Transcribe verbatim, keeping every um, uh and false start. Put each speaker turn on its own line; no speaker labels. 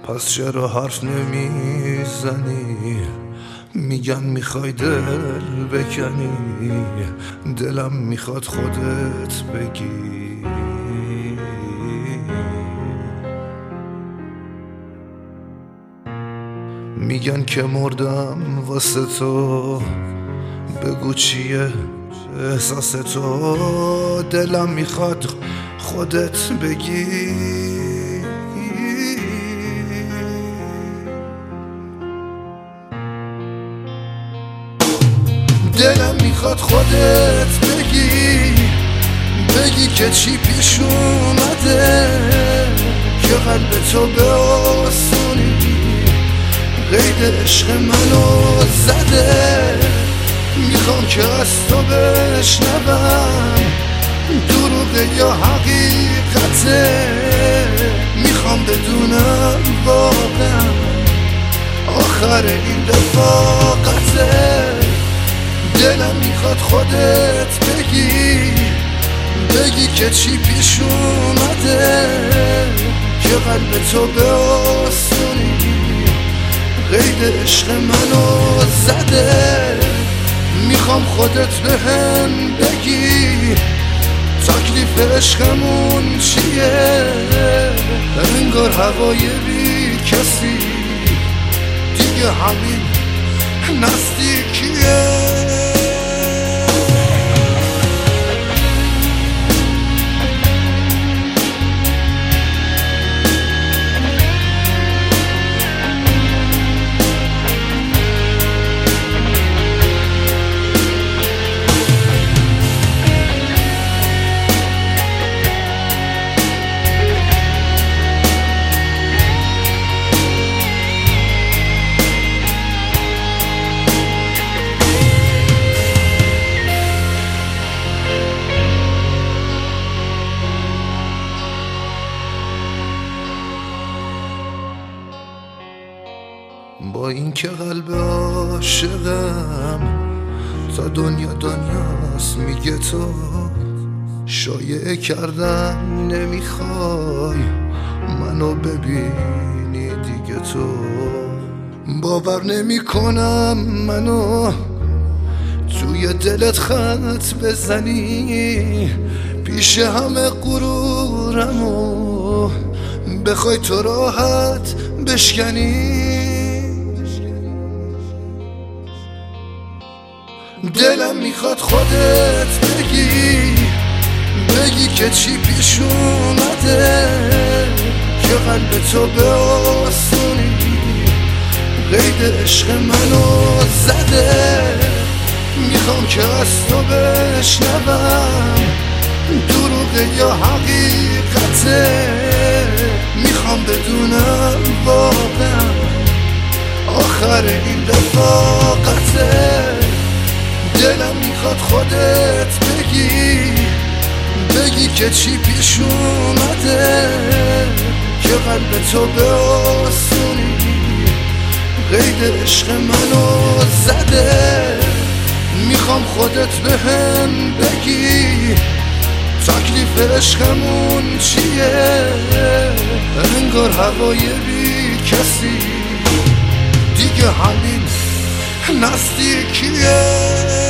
پس چرا حرف نمیزنی؟ میگن میخوای دل بکنی، دلم میخواد خودت بگی. میگن که مردم واسه تو، بگو چیه احساس تو، دلم میخواد خودت بگی. دلم میخواد خودت بگی، بگی که چی پیش اومده، که قلب تو به آسونی قید عشق منو زده. میخوام که از تو بشنوم دروغه یا حقیقته، میخوام بدونم واقعا آخر این رفاقته. دلم میخواد خودت بگی، بگی که چی پیش اومده، که قلب تو به آسونی قید عشق منو زده. میخوام خودت بهم بگی تکلیف عشقمون چیه، انگار هوای بی کسی دیگه همین نزدیکیه. با این که قلب عاشقم تا دنیا دنیاست، میگه تو شایعه کردن نمیخوای منو ببینی دیگه. تو باور نمی کنم منو توی دلت خط بزنی، پیش همه غرورمو بخوای تو راحت بشکنی. دلم میخواد خودت بگی، بگی که چی پیش اومده، که قلب تو به آسونی قید عشق منو زده. میخوام که از تو بشنوم دروغه یا حقیقته، میخوام بدونم واقعا آخر این رفاقته. دلم میخواد خودت بگی، بگی که چی پیش اومده، که قلب تو به آسونی قید عشق منو زده. میخوام خودت بهم بگی تکلیف عشقمون چیه، انگار هوای بی کسی دیگه همین نزدیکیه.